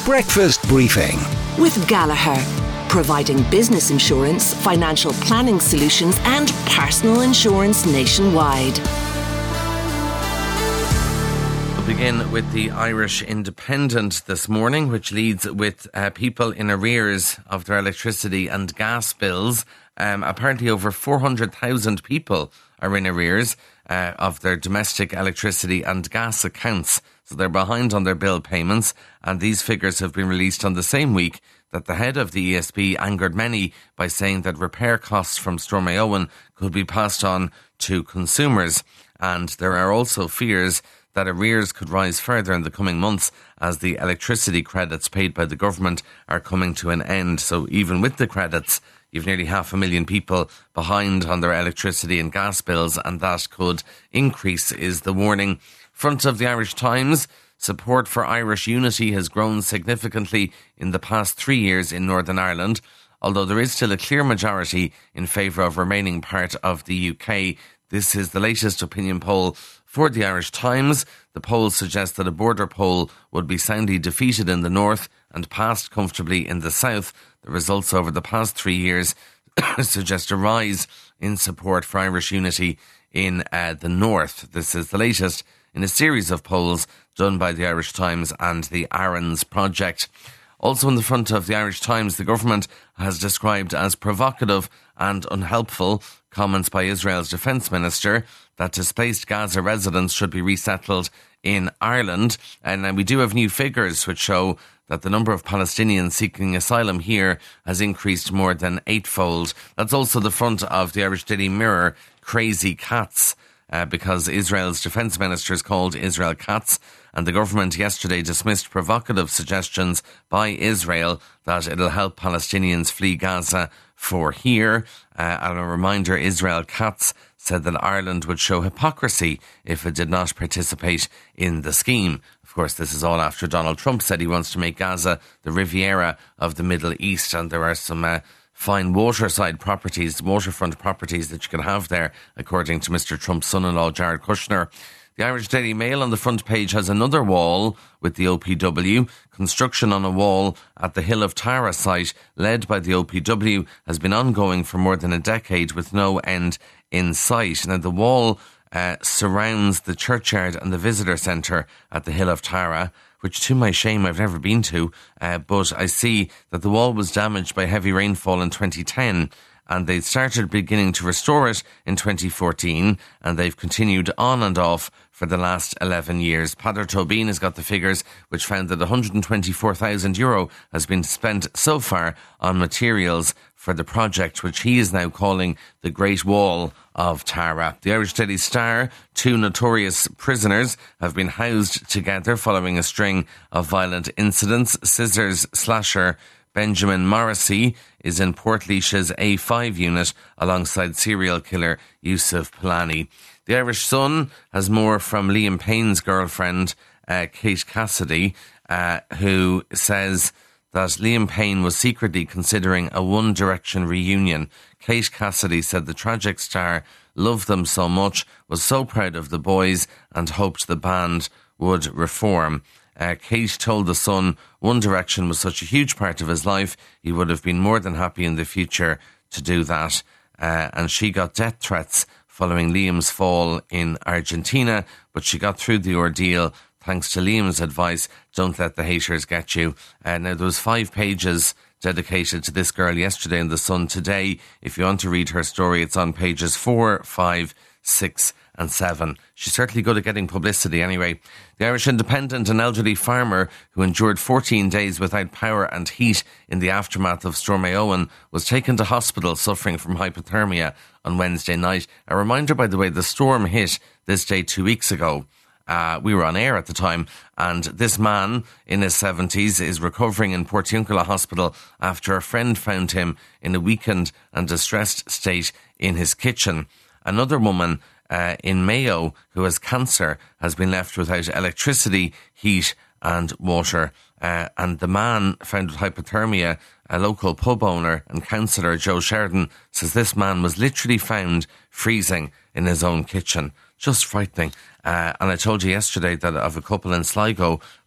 Breakfast Briefing with Gallagher, providing business insurance, financial planning solutions and personal insurance nationwide. We'll begin with the Irish Independent this morning, which leads with people in arrears of their electricity and gas bills. Apparently over 400,000 people are in arrears of their domestic electricity and gas accounts. So they're behind on their bill payments, and these figures have been released on the same week that the head of the ESB angered many by saying that repair costs from Storm Éowyn could be passed on to consumers. And there are also fears that arrears could rise further in the coming months as the electricity credits paid by the government are coming to an end. So even with the credits, you've nearly 500,000 people behind on their electricity and gas bills, and that could increase, is the warning. Front of the Irish Times, support for Irish unity has grown significantly in the past 3 years in Northern Ireland, although there is still a clear majority in favour of remaining part of the UK. This is the latest opinion poll for the Irish Times. The poll suggests that a border poll would be soundly defeated in the north and passed comfortably in the south. The results over the past 3 years suggest a rise in support for Irish unity in the north. This is the latest in a series of polls done by the Irish Times and the Aaron's Project. Also in the front of the Irish Times, the government has described as provocative and unhelpful comments by Israel's defence minister that displaced Gaza residents should be resettled in Ireland. And we do have new figures which show that the number of Palestinians seeking asylum here has increased more than eightfold. That's also the front of the Irish Daily Mirror, Crazy Cats, because Israel's defence minister is called Israel Katz, and the government yesterday dismissed provocative suggestions by Israel that it'll help Palestinians flee Gaza for here. And a reminder, Israel Katz said that Ireland would show hypocrisy if it did not participate in the scheme. Of course, this is all after Donald Trump said he wants to make Gaza the Riviera of the Middle East, and there are some fine waterfront properties that you can have there, according to Mr. Trump's son-in-law, Jared Kushner. The Irish Daily Mail on the front page has another wall with the OPW. Construction on a wall at the Hill of Tara site, led by the OPW, has been ongoing for more than a decade with no end in sight. Now, the wall surrounds the churchyard and the visitor centre at the Hill of Tara, which to my shame I've never been to, but I see that the wall was damaged by heavy rainfall in 2010, and they started beginning to restore it in 2014, and they've continued on and off for the last 11 years. Peadar Tóibín has got the figures, which found that €124,000 has been spent so far on materials for the project, which he is now calling the Great Wall of Tara. The Irish Daily Star, 2 notorious prisoners have been housed together following a string of violent incidents. Scissors slasher Benjamin Morrissey is in Portlaois's A5 unit alongside serial killer Yusuf Palani. The Irish Sun has more from Liam Payne's girlfriend, Kate Cassidy, who says that Liam Payne was secretly considering a One Direction reunion. Kate Cassidy said the tragic star loved them so much, was so proud of the boys, and hoped the band would reform. Kate told The Sun One Direction was such a huge part of his life, he would have been more than happy in the future to do that. And she got death threats following Liam's fall in Argentina, but she got through the ordeal thanks to Liam's advice, don't let the haters get you. Now, there was 5 pages dedicated to this girl yesterday in The Sun. Today, if you want to read her story, it's on pages 4, 5, 6 and 7. She's certainly good at getting publicity anyway. The Irish Independent, an elderly farmer who endured 14 days without power and heat in the aftermath of Storm Éowyn, was taken to hospital suffering from hypothermia on Wednesday night. A reminder, by the way, the storm hit this day 2 weeks ago. We were on air at the time, and this man in his 70s is recovering in Portiuncula Hospital after a friend found him in a weakened and distressed state in his kitchen. Another woman in Mayo who has cancer has been left without electricity, heat and water. And the man found with hypothermia, a local pub owner and councillor, Joe Sheridan, says this man was literally found freezing in his own kitchen. Just frightening. And I told you yesterday that of a couple in Sligo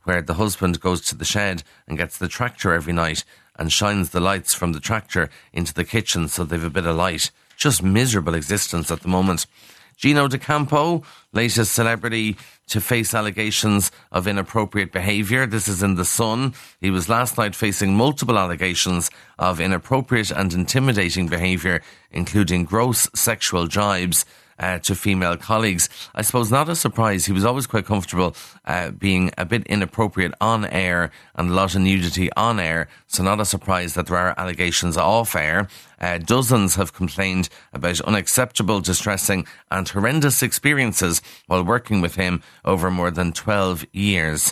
where the husband goes to the shed and gets the tractor every night and shines the lights from the tractor into the kitchen so they've a bit of light. Just miserable existence at the moment. Gino D'Acampo, latest celebrity to face allegations of inappropriate behaviour. This is in The Sun. He was last night facing multiple allegations of inappropriate and intimidating behaviour, including gross sexual jibes to female colleagues. I suppose not a surprise. He was always quite comfortable being a bit inappropriate on air and a lot of nudity on air, so not a surprise that there are allegations off air. Dozens have complained about unacceptable, distressing and horrendous experiences while working with him over more than 12 years.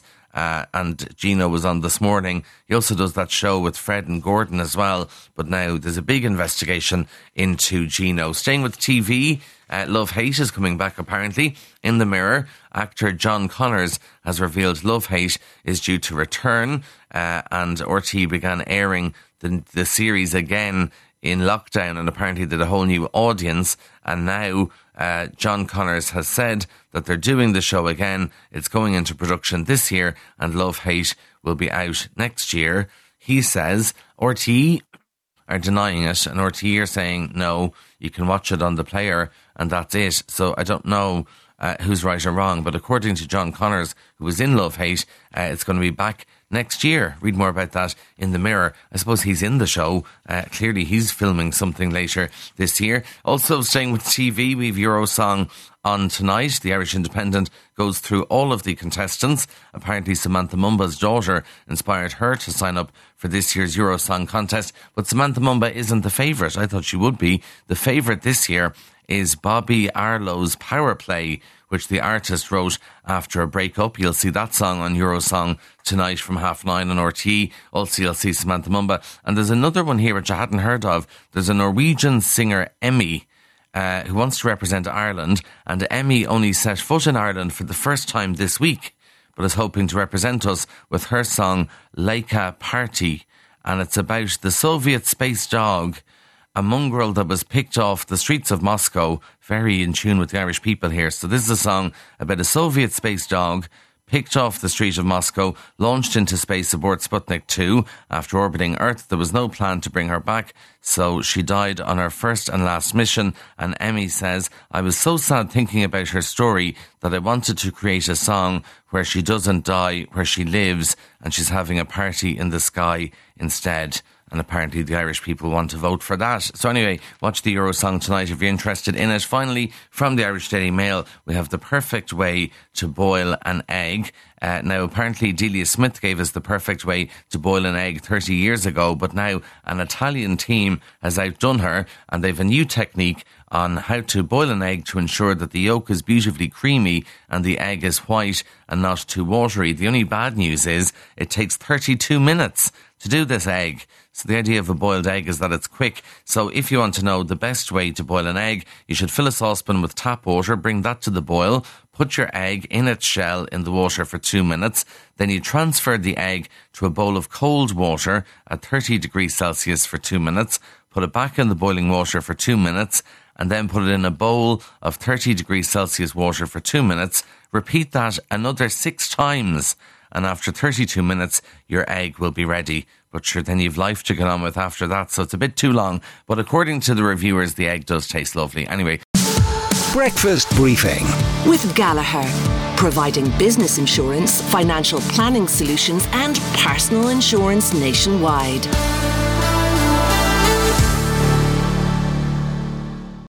And Gino was on this morning. He also does that show with Fred and Gordon as well. But now there's a big investigation into Gino. Staying with TV, Love Hate is coming back apparently. In the Mirror, actor John Connors has revealed Love Hate is due to return. And RTÉ began airing the series again in lockdown and apparently did a whole new audience. And now John Connors has said that they're doing the show again. It's going into production this year and Love Hate will be out next year. He says RTÉ are denying it and RTÉ are saying, no, you can watch it on the player and that's it. So I don't know who's right or wrong, but according to John Connors, who was in Love Hate, it's going to be back next year. Read more about that in the Mirror. I suppose he's in the show. Clearly he's filming something later this year. Also staying with TV, we've Eurosong on tonight. The Irish Independent goes through all of the contestants. Apparently Samantha Mumba's daughter inspired her to sign up for this year's Eurosong contest. But Samantha Mumba isn't the favourite. I thought she would be. The favourite this year is Bobby Arlo's Power Play, which the artist wrote after a breakup. You'll see that song on Eurosong tonight from 9:30 on RTÉ. Also, you'll see Samantha Mumba. And there's another one here which I hadn't heard of. There's a Norwegian singer, Emmy, who wants to represent Ireland. And Emmy only set foot in Ireland for the first time this week, but is hoping to represent us with her song, Laika Party. And it's about the Soviet space dog, a mongrel that was picked off the streets of Moscow. Very in tune with the Irish people here. So this is a song about a Soviet space dog picked off the street of Moscow, launched into space aboard Sputnik 2. After orbiting Earth, there was no plan to bring her back, so she died on her first and last mission. And Emmy says, I was so sad thinking about her story that I wanted to create a song where she doesn't die, where she lives, and she's having a party in the sky instead. And apparently the Irish people want to vote for that. So anyway, watch the Eurosong tonight if you're interested in it. Finally, from the Irish Daily Mail, we have the perfect way to boil an egg. Now, apparently Delia Smith gave us the perfect way to boil an egg 30 years ago, but now an Italian team has outdone her and they've a new technique on how to boil an egg to ensure that the yolk is beautifully creamy and the egg is white and not too watery. The only bad news is it takes 32 minutes to do this egg. So the idea of a boiled egg is that it's quick. So if you want to know the best way to boil an egg, you should fill a saucepan with tap water, bring that to the boil, put your egg in its shell in the water for 2 minutes. Then you transfer the egg to a bowl of cold water at 30 degrees Celsius for 2 minutes, put it back in the boiling water for 2 minutes, and then put it in a bowl of 30 degrees Celsius water for 2 minutes. Repeat that another 6 times. And after 32 minutes, your egg will be ready. But sure, then you've life to get on with after that, so it's a bit too long. But according to the reviewers, the egg does taste lovely. Anyway. Breakfast Briefing with Gallagher, providing business insurance, financial planning solutions and personal insurance nationwide.